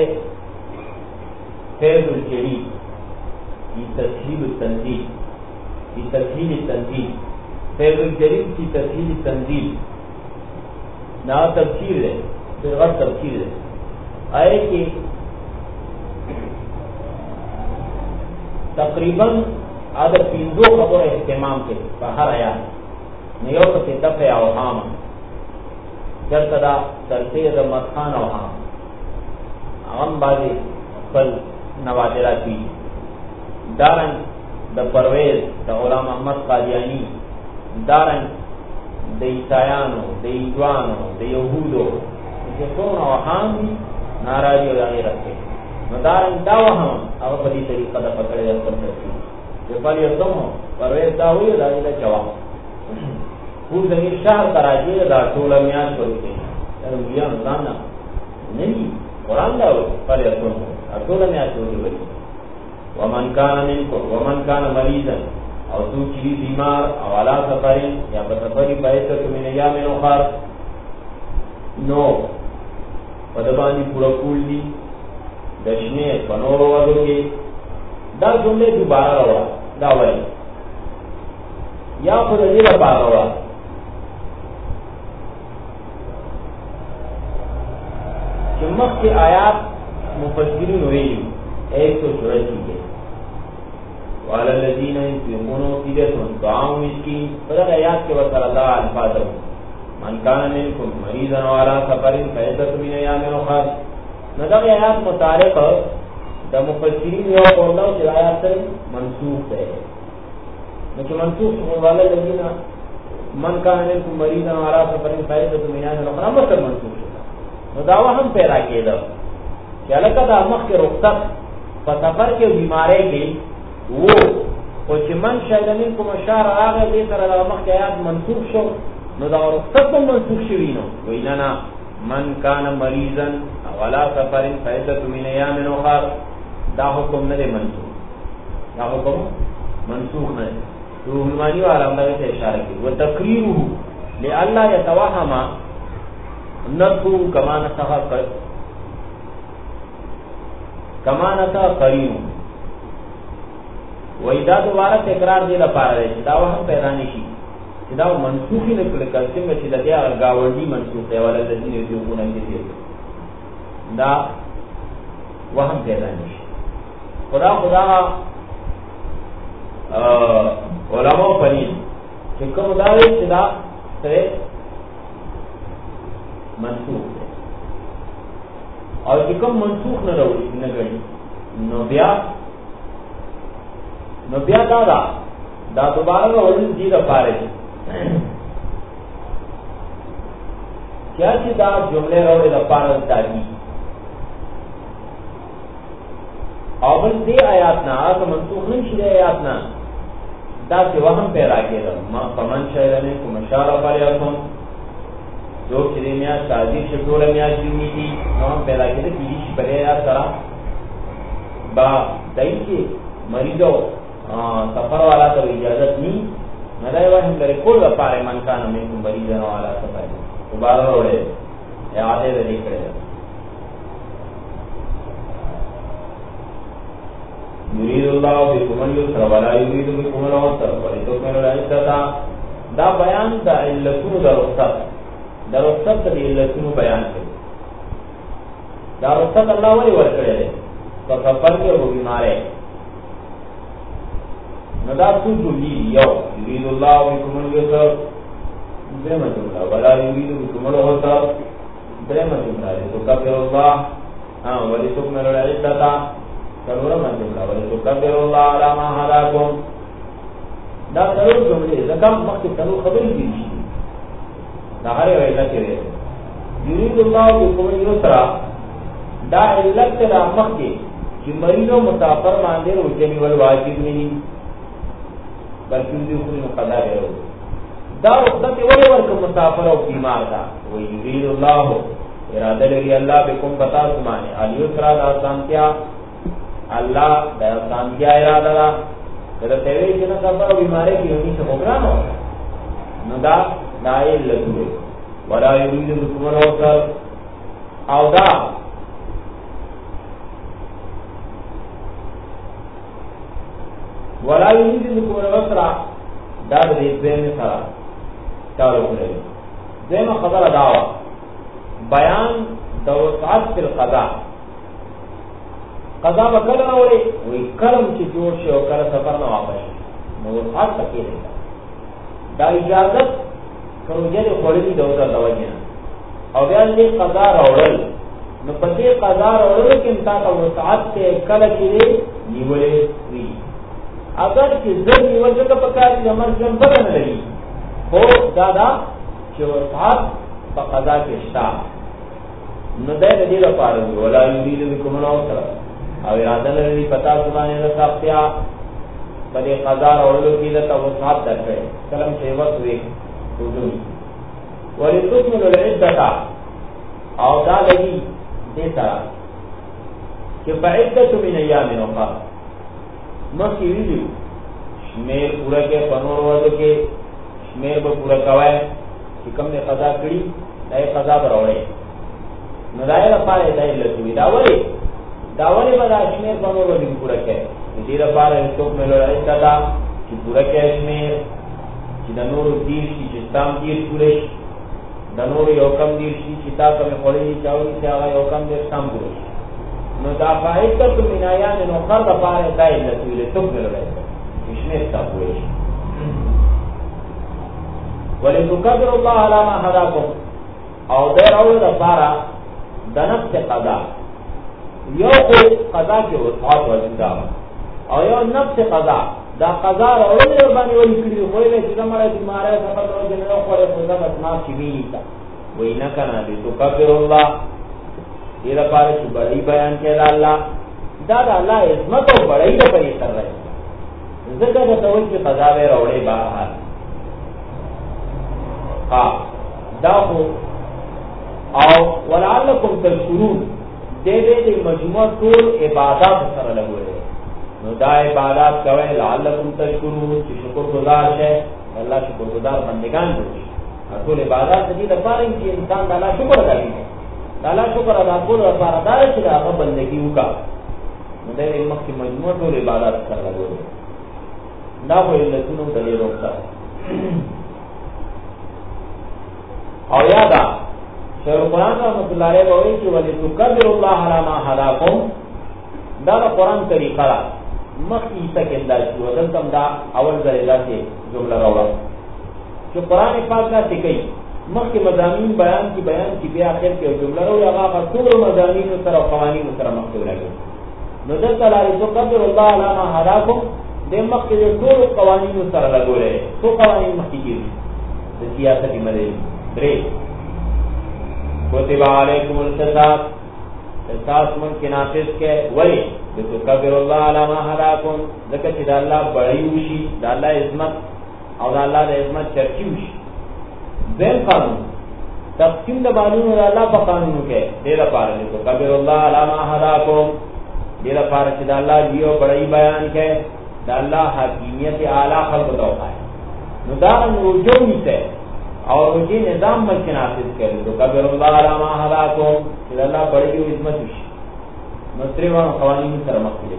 Speaker 1: فیض الجلی کی تسهیل التنزیل کی تسهیل التنزیل فیض الجلی کی تسهیل التنزیل نا تفسیر ہے پھر غیر تفسیر ہے آئے کہ تقریبا عدد پینزو خبر اہتمام کے ہر آیات نیو پسی دفع اوهام جلتا دا ترسیر مدخان اوهام اغم بازی فل نوادراتی دارن دا پرویز دا غلام احمد قادیانی دارن دا عیسایانو دا ایدوانو دا یهودو اسی سون اوهام دی ناراضی و غیرت کے نو دارن دا وهم اغا پدی طریقہ دا پکڑے دا پر ترسیر جو پل یردم ہو پرویز دا ہوئی دا دا جواب پور زمین شهر تراجی دا ټول میاش ورته دا بیا ځان نه نه قرآن دا پر یاتو ټول میاش ورته ومن کان منکم ومن کان مریضا او تو چې بیمار او علا سفر یا په سفر پایته من ایام اخر نو پدبانی پورا کول دي دشنه پنورو ورو کې دا جمله دوباره راو دا وایي یا په دې لپاره راو مخ کی آیات مفسرین ویلی ایک سو چورسی کے وعلى الذين ينفقون فدية طعام مسكين فذلك آیات کے وصل اللہ الفاظ من كان منكم مريضا وعلى سفر فعدة من أيام أخر نظر آیات متعلق دا مفسرین یو قولو چې آیات سره منسوخ ده نو چې منسوخ هو وعلى الذين من كان منكم مريضا وعلى سفر فعدة من أيام أخر مطلب منسوخ نو داوا هم پیدا کېده چې الکه دا مخ کې رخصت په سفر کې بیماری کې وو او چې من شایدنین کوم شهر راغی دې سره د مخ کې آیات منسوخ شو نو دا رخصت هم منسوخ شوی نو وینا نه من کان مریضا ولا سفر فعدة من ایام اخر دا حکم نه منسوخ دا حکم منسوخ نه روح المانی والا هم ته اشاره کوي وتقریره لالا يتوهم نبو کما نسخ کما نسخ قرین و ایدا دوباره تکرار دی لپاره دی دا وهم پیدا نشي چې دا منسوخی نه کړل څنګه چې د دې گاوندی منسوخ دی ولله د دې یو ګونه کې دا وهم پیدا نشي خدا خدا علماء پنځ چې کوم دا وی چې دا سره منسوخ ہے اور چې کوم منسوخ نه راوړي نه غړي نو بیا نو بیا دا دا دا دوباره راوړل دي د پاره دي کیا چې دا جمله راوړي د پاره دي او بل دې آیات نه هغه منسوخ نه شي آیات نه دا چې وهم پیدا کېږي ما فمن شایرنه کوم اشاره پالیاتون جو چې میا شادي شټول میا جنې دي نو پیدا کېږي چې دې بلې یا سره با دای چې مریضو سفر والا ته اجازه ني ندای وهم لري کول د پاره من کان مې کوم بری جنو والا صفای دوباره وړي یاده دې کړل یرید الله بكم اليسر ولا يريد بكم العسر ولتكملوا العدة. دا بیان د علتونو د رخصت د رخصت د علتونو بیان کړي. دا رخصت الله ولی ورکړي دي په سفر کې او بیماره نو دا څه جوړي یو یرید الله بكم اليسر دمه جمله ولا يريد بكم العسر دمه جمله تو کبر الله ها ولتكملوا العدة ضرورت جمله ولتكبر الله على ما هداكم. دا ضرور جمله زکام مخکې څلور خبرې دي دا هر یو علت دی. یرید الله بكم اليسر دا علت د مخکې چې مریض او مسافر باندې روزنی ول واجب نه دي بلکې دې خو قضا دی. دا رخصت ولې ورکړه مسافر او بیمار دا و یرید الله اراده لري الله بكم پتا سمانه اليسر دا سانتیا الله دا سانتیا اراده دا کله ته وی چې نه سفر او بیماری کې یونی څه وګرانو نو دا دایل لګوي ولا یرید بكم العسر او دا ولا یرید بكم العسر دا دې دې سره تعلق لري. دغه خبره دا بیان د وسعت فی القضاء قضا وکړه نو وی وی کلم چې جوړ شي او کله سفر نه واپس نو وسعت تکي دی. دا اجازه کومه دې خوري د اوسه دواجه او بیا دې قضا راوړل نو په دې قضا راوړل کې انتا د وسعت ته کله کې نیولې وی اگر چې ځنی ورته په کار کې عمل جن بدل لري خو دا دا چې وسعت په قضا کې شته نو دې دې لپاره ولا یرید بكم العسر او اراده لري پتا سمانه د صاحبیا په دې قضا اورلو کې د توسعات درکې کلم چې وخت وي وګورئ ولتكملوا العدة او دا لګي دې سره چې بعدت من ایام اخرى نو کې ویلو شمیر پورا کې پنور وځو کې شمیر به پورا کوي چې کوم نه قضا کړی دای قضا براوړي نو دای لپاره دای لږی دا وایي دا ولی بدا شمیر پنور وځي پورا کې دې لپاره څوک ملو راځي دا چې پورا کې شمیر چې د نور دیر شي چې تام دیر پورې د نور یو کم دیر شي چې تاسو مې خوري چاوي چې هغه یو کم دیر تام پورې نو دا فائدہ تو بنایان نو قرض پاره دای لته څوک ملو راځي شمیر تاسو پورې ولتكبر الله على ما هداكم او دې راوړل د پاره د نفس قضا یو خو قضا کې وسعت ورته او یو نفس قضا دا قضا راوړل باندې ولي کړی خو یې چې زموږه بیماره سفر او جنو خوره په ځمه ما چې ویتا وینا کنه دې تکبر الله دې لپاره چې بڑی بیان کړه الله دا د الله عظمت او بڑی په پرې سره راځي ځکه دا ته وایي چې قضا به راوړې بهر ها دا خو او ولعلکم تشکرون دې دې مجموعه ټول عبادت سره لګولې نو دا عبادت کوي لعلکم تشکرون چې شکر گزار شي الله شکر گزار بندگان دي ټول عبادت دې لپاره چې انسان د الله شکر ادا کوي د الله شکر ادا کول لپاره دا چې هغه بندگی وکړي نو دې مخکې مجموعه ټول عبادت سره لګولې دا په لسونو دلیل وکړه او یادا شیخ القرآن رحمۃ اللہ علیہ وایي چې ولتکبر الله علی ما هداکم دا د قرآن طریقه ده مخکې تکل دا چې ودلته دا اول ځای راځي جمله راوړه چې قرآن پاک دا کوي مخکې مضامین بیان کی بیان کی بیا اخر کې جمله راوړه هغه ټول مضامین سره قوانین سره مخکې راځي نو دلته ولتکبر الله علی ما هداکم د مخکې ټول قوانین سره لګولې څو قوانین مخکې دي د سیاست مدني درې کتب علیکم القصاص قصاص من کې نافذ کې ولی لتکبر الله علی ما هداکم ذکر چې د الله بڑی وشي د الله عظمت او د الله د عظمت چرچی وشي ذل قانون تقسیم د قانون د الله په قانونو کې ډیر لپاره لتکبر الله علی ما هداکم ډیر لپاره چې د الله دیو بڑی بیان کې د الله حکیمیت اعلی خلق ته وایي نو دارن رجوع نیتے اور رجوع نظام ملک نافذ کرے تو کبیر اللہ علامہ حلاکم کہ اللہ بڑی کی عظمت ہوشی مصری وان قوانین سر مقبلے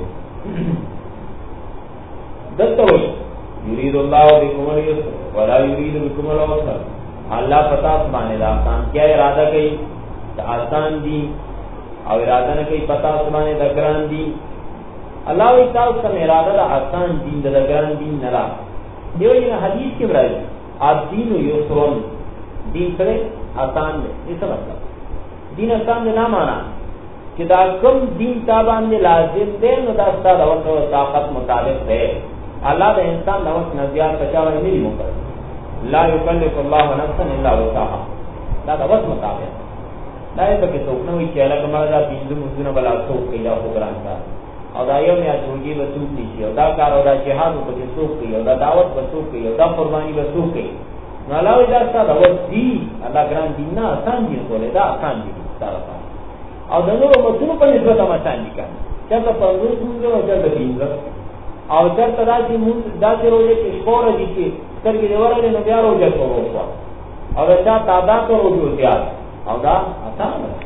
Speaker 1: دلتا ہوئی یرید اللہ بکم اليسر ولا یرید بکم العسر اللہ پتا سمانے دا آسان کیا ارادہ کئی دا آسان دی اور ارادہ نہ کئی پتا سمانے دا گران دی اللہ وی تاو سم ارادہ دا آسان دین دا گران دین نلا دیو یہ حدیث کے برای آپ دین و یسرون دین سرے آسان دے یہ سب مطلب دین آسان دے نہ مانا کہ دا کم دین تابان دے لازم دے نو دا ستا دا وقت و طاقت مطابق دے اللہ دا انسان دا وقت نزیاد کچاوہ میری مقرر لا یکلف اللہ نفسا الا وسعها دا دا وقت مطابق دا یہ پاکی سوکنوی چی اللہ کمال دا پیندو مزدون بلا سوک کئی دا خوبران کا او دا یو میاد روجی بسوک نیشی او دا کار او دا جہاد و پاکی سوک کئی او دا دعوت بسوک کئی او دا قربانی بسوک کئی نو اللہ وی دا ستا دا وقت دی اللہ گران دین نا آسان دین کولے دا آسان دین سارا پا او دا نور مطلوب پر نسبت ہم آسان دی کن چرتا پرزور سنگر و چرتا پینزر او چرتا دا سی دا سی روجے کی شکور جی کی سر کی دیوار نے نبیار ہو جائے تو روکوا اور اچھا تعداد کو روز ہو زیاد اور دا آسان ہے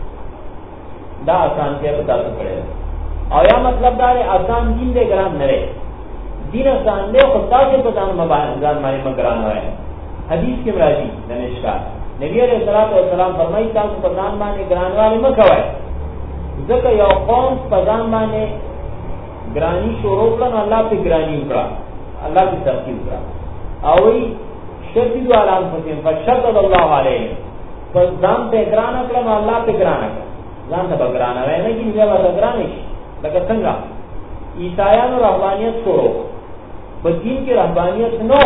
Speaker 1: دا آسان کیا بتا تو پڑے اور یا مطلب دا ہے آسان دین دے گران نرے دین آسان دے خطا سے پتان مبانزان مانے مگران ہوئے حدیث کے مراجی دنشکار نبی علیہ السلام فرمائی تاکو پتان مانے گران والے مکھوائے ذکر یو قوم پتان مانے گرانی شروع کرن اللہ پہ گرانی اکڑا اللہ پہ ترقی اکڑا اوی شدید علام فتیم فشدد اللہ علیہ پس دام پہ گرانا کرم اللہ پہ گرانا کرم دام تا بگرانا رہے لیکن یہ بات گرانش لکہ سنگا عیسائیان و رحبانیت شروع پس دین کی رحبانیت نو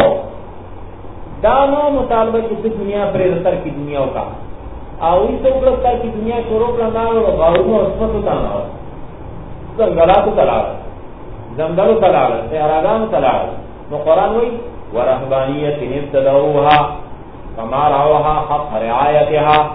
Speaker 1: دانو مطالبہ کسی دنیا پر رسر کی دنیا کا اوی سے اکرستر کی دنیا شروع کرنا اور غارون و عصمت اتانا ہو زنگلات تلاغ زنگل تلاغ سہراغان تلاغ نو قرآن ہوئی ورهبانیت ابتدعوها فما رعوها حق رعایتها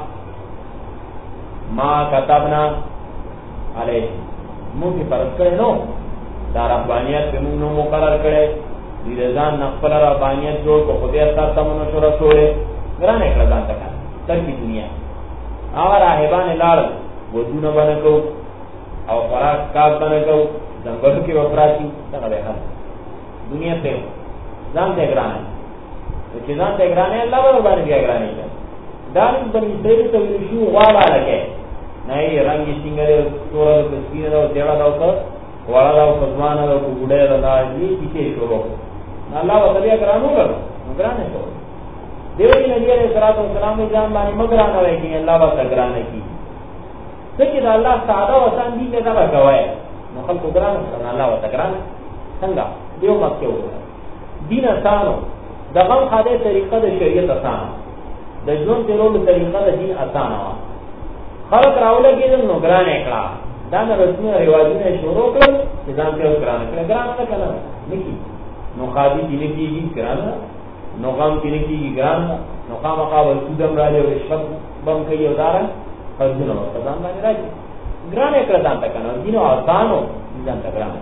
Speaker 1: ما كتبنا علیہ منہ کی پرست کرے نو دا رهبانیت پہ منہ نو مقرر کرے دیرزان نقفل رهبانیت جوڑ کو خودی اثر تمنو شورا شورے گرانے کردان تکا تر کی دنیا آغا راہبان لارد وزون بنکو او فراق کاب بنکو زنگلو کی وفراتی تقبے خل دنیا پہ ځان ته ګرانه چې ځان ته ګرانه الله به باندې بیا ګرانه ده دا د دې ته ویل شو والا لګي نه یې رنگ څنګه ټول د سپینو او دیړه دا وکړ والا دا فزمان او ګډه دا دې چې شروع الله به بیا ګرانه وکړ ګرانه شو دیو نبی علیہ الصلوۃ والسلام ځان باندې مګرانه وایي چې الله به ګرانه کی څنګه دا الله ساده او آسان دي دا راغوي نو خلکو ګرانه څنګه الله به ګرانه څنګه دیو مکه وکړه دین آسانو دا غم خاده طریقه دا شریعت آسانو دا جون تیرولو طریقه دا دین آسانو خلق راوله گیدن نو گران اکڑا دا نا رسمی رواجون شروع کرد نظام تیرو گران اکڑا گران اکڑا کنا نکی نو خادی تینه کی گی گران نو غم تینه کی گی گران نو خام اقابل سودم راجه و رشفت بم کئی و دارن خرزونو وقتدان بانی راجه گران اکڑا دانتا کنا دینو آسانو دانتا گران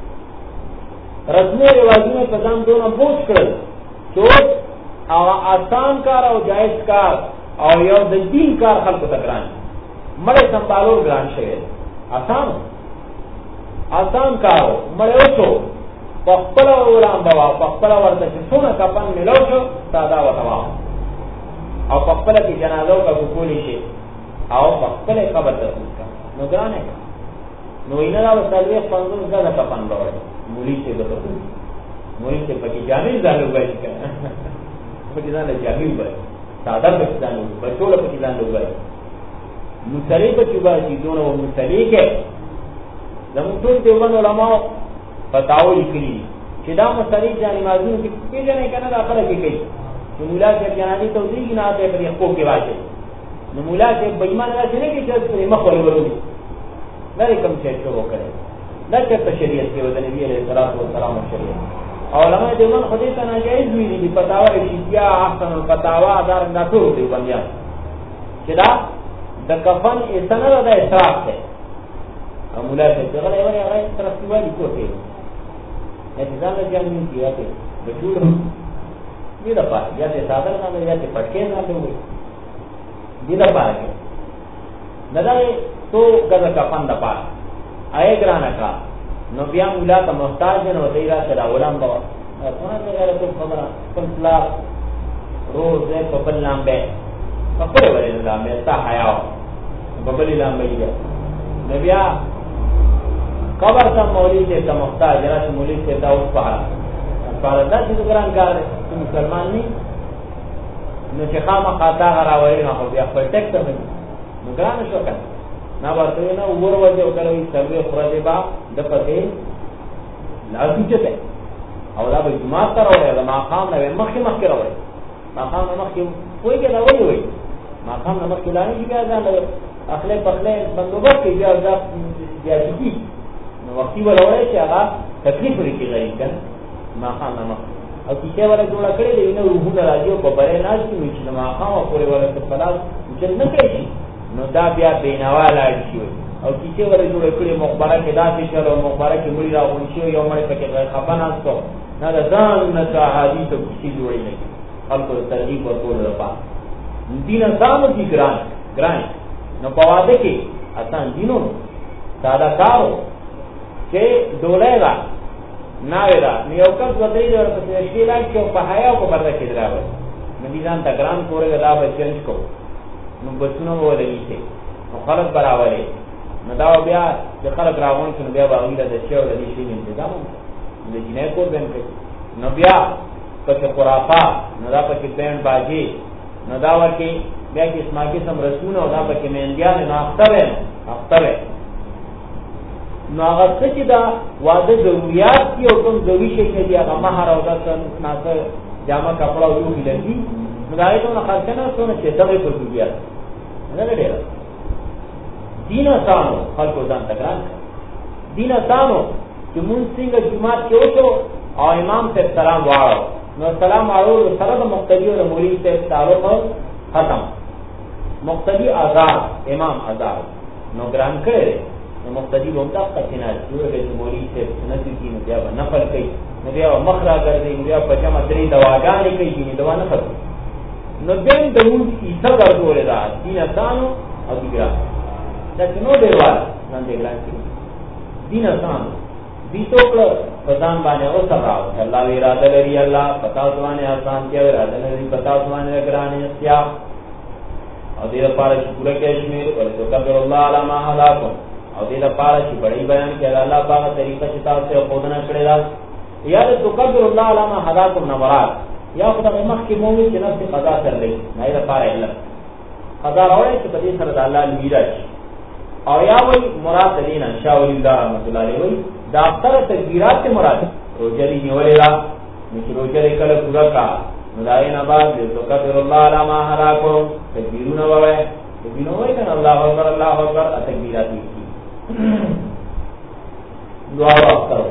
Speaker 1: رسمی رواجون پزام دونا بوچ کرد چوت او آسان کار او جائز کار او یو د دین کار خلق تکران مڑے سنبالو گران شوید آسان آسان کارو مڑے اوچو پخپلا اولام بوا پخپلا ورده چه سونا کپن ملو شو سادا و تمام او پخپلا کی جنازو کا بکولی شی او پخپلا قبر تسوز کا نو گرانے کا نو اینا و سلویخ پنزون زده کپن بوڑی مولی سے بطور مولی سے پکی جامعی زانو بائی کنا پکی زانو جامعی بائی سادہ پکی زانو بچولا پکی زانو بائی مسلی بچو بائی دونو و مسلی کے زمونتون دیوبند علماء فتاو لکلی چی دا مسلی جانی مازون کی کی جانے کنا دا خلق کی کئی چی مولا سے جنانی توزیگی نا آتے پر یخوک کے باچے نو مولا سے بیمان را چنے کی چیز پر مخوری ورونی نرے کم چیز شروع کرے نہ چرتا شریعت کے وزن نبی علیہ الصلوۃ والسلام شریعت علماء دیوبند خودی تا ناجائز ہوئی دی فتاوا شیعہ احسن الفتاوا دار ناتور دیوبندیان چدا د کفن اسنه د اسراف ہے مولا سے غلے وری هغه طرف والی کوته انتظام جامع کیاته بجوړ دې لپاره یا دې صادر نه یا دې پټکې نه وي دې لپاره کې نه دا تو ګذر کفن د پاره آئے ګرانه کا نو بیا مولا ته محتاج نه وتی را سره ولام بابا څنګه څنګه ته خبره پنځلا روز په بل لامبه په خپل ولې لامبه تا حیا په بل لامبه دی نو بیا قبر ته مولوی ته محتاج راځي مولوی ته دا اوس پاره پاره دا چې ګران کار ته مسلمان نه نو چې خامہ خاطا راوړي نه خو بیا خپل ټیک ته نو ګران شو کنه نا ورته نه ور وځو کله وي سروي خرجه با د پته لازم چته او دا به جمعه تر وره دا ما خام نه مخکې مخکې راوړي ما خام نه مخکې وای کې راوړي وای ما خام نه مخکې لانی چې بیا ځان اخله پخله بندوبست کې بیا ځا بیا دي نو وختي وراوړي چې هغه تکلیف لري کې غریب کنه ما خام نه مخکې او کیسه ولا جوړه کړې دی نو روحونه راځي په بره ناز کې وي چې ما خام پورې ولا څه فلاس چې نه کوي نو دا بیا بینوا لاړ شي او کیسه ولا جوړه کړې مخبره کې دا چې چلو مخبره کې مړي راغون شي یو مړ پکې خبر نه ستو نه دا ځان نه کا حدیث او کیسه جوړې نه خلکو ترغیب ورکول لپاره دین سامو کی ګران ګران نو په واده کې آسان دینو ساده کارو چې دولیرا ناویرا نیو کس وطری دور پس اشکیلان که پا حیاو کو برده که درابه نبیزان تا گران کورے گا دا بچنش کو نو بچنو بو دلیسه نو خلق براوله نو داو بیا ده خلق راغون کنو بیا باوی دا دشیو دلیسه انتظام نو جنه کور بین کئی نو بیا پس خرافا نو دا پس بین باجی نو دا ورکی بیا که اسما قسم رسون او دا پس مندیان نو اختره اختره نو هغه څه چې دا واده ضرورت کی او کوم ضروري شي چې هغه مہر او دا څنګه جامه کپڑا او یو لګي نو دا ایتونه خرڅ نه څونه چې دغه په ضرورت نه نه ډیر دین اسانو خلکو ځان تګران دین اسانو چې مونږ څنګه جمعه کې وشو او امام ته سلام واړو نو سلام واړو سره د مقتدی او مولوی ته تعلق ختم مقتدی آزاد امام آزاد نو ګران کړي مقتدی بومتا قتنا جوړه د مولوی ته سنت کی نو بیا نفل کوي نو بیا مخرا ګرځي نو بیا په جمع درې دواګانې کوي چې دوا نه خوري نو بیا د مون کیسه ګرځول دا دین اسانو او ګرا دا نو دیوال نن دې ګران کی دین اسانو دې ټوکړه پردان باندې او سراو الله وی اراده لري الله پتا ځوانه آسان کې اراده لري پتا ځوانه ګرانې استیا او دې لپاره شکر کشمیر او ذکر الله علما هلاکم او دې لپاره چې بڑی بیان کړه الله پاک طریقه چې تاسو ته خودنه کړی دا یا د تقدر الله علما هداکم نمرات یا خدای مخ کې موږ چې نفس قضا ترلې نه لپاره علم قضا راوړي چې په دې سره د الله میراث او یا وی مراد دینا شاه ولی الله رحمت الله علیه وی دا اکثر تکبیرات ته مراد روزری نیولې دا چې روزری کله پورا کا ملائن آباد دې تقدر الله علما هداکم تکبیرونه وای تکبیرونه وای کنه الله اکبر الله اکبر تکبیرات دي دعا واستو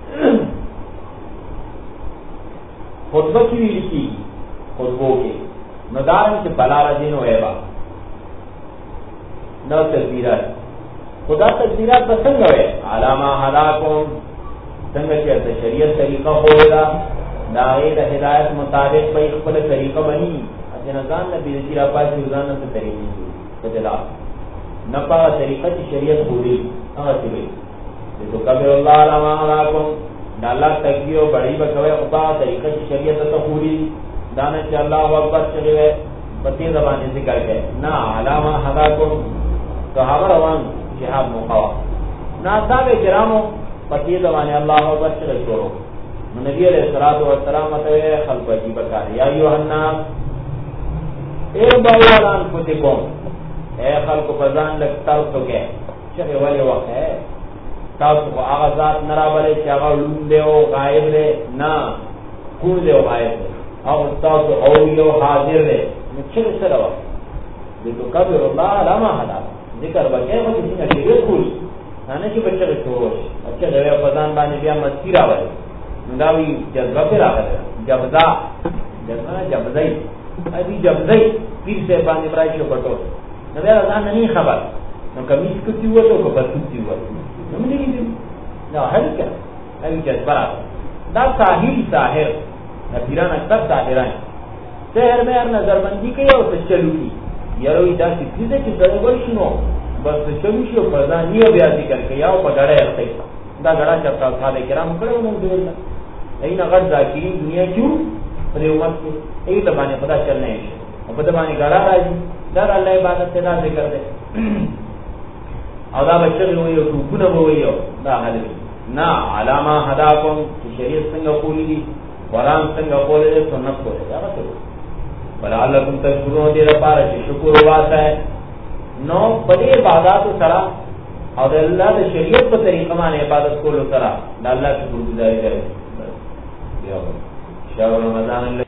Speaker 1: خطبه کی ویلی کی خطبو کے ندارن سے بلا رجین و عیبا نو تکبیرات خدا تکبیرات بسنگ ہوئے علامہ حلاکم سنگا چیئر شریعت طریقہ ہوئے دا غیر ہدایت مطابق بھئی اقبل طریقہ بنی اچھا نظام نبی رسیر اپاس روزانہ سے طریقی ہوئی فتلا نپا طریقہ کی شریعت ہوئی اغسی بھئی تو کبیر اللہ علامہ علیکم دا اللہ تکبیر و بڑی بکوئے خدا طریقہ کی شریعت تخوری دانا چا اللہ اکبر چلے پتی زبانی ذکر کے نا علامہ حداکم صحابہ روان جہاد مقاوہ نا صحابہ کرامو پتی زبانی اللہ اکبر چلے شروع نبی علیہ السلام اتوے خلق عجیب کار یا ایوہ الناس اے باوالان فتکم اے خلق فضان لگتا تو کہ چکے والے وقت ہے تاسو کو آغا ذات نرا بلے چی آغا لون دے ہو غائب دے نا کون دے ہو غائب دے آغا تاسو اولی ہو حاضر دے چکے سر وقت دیتو کبیر اللہ علامہ حدا ذکر بچے ہو کسی نے شریعت خولی نانے چی بچے کے شروش اچھا دوے فضان بانے بیا مسیر آوے نداوی جذبہ پھر آگا جبزا جذبہ جبزائی ابھی جبزائی پیر سے بانے برائی شو پٹو نبی رضان نہیں خبر نو کمیس کتی ہوا تو کبر کتی ہوا نمجھے گی دن نو حل کیا ابھی جذبہ آگا دا ساحر ساحر نبیران اکتر ساحران शहर में हर नजरबंदी कोي او چلو کی یاره دا چې دې چې سره ورشنو بس چلو شو په ځان یې بیا ذکر کوي او په ډړې راځي دا غړا چرته صاحب کرام کړو نو دې اینا غړ ځکه دنیا کیو په یو وخت ای ته باندې پتا چل نه شي او په دې باندې غړا راځي دا الله عبادت ته دا ذکر دی او دا بچي وي او ټکونه وي دا حل نه علامه هداکم چې شریعت څنګه قولي دي قرآن څنګه قولي دي سنت قولي دا څه ولعلکم تشکرون دې لپاره چې شکر واسه نو په دې عبادت سره او د الله د شریعت په طریقه باندې عبادت کولو سره د الله شکر گزاري کوي. شهر رمضان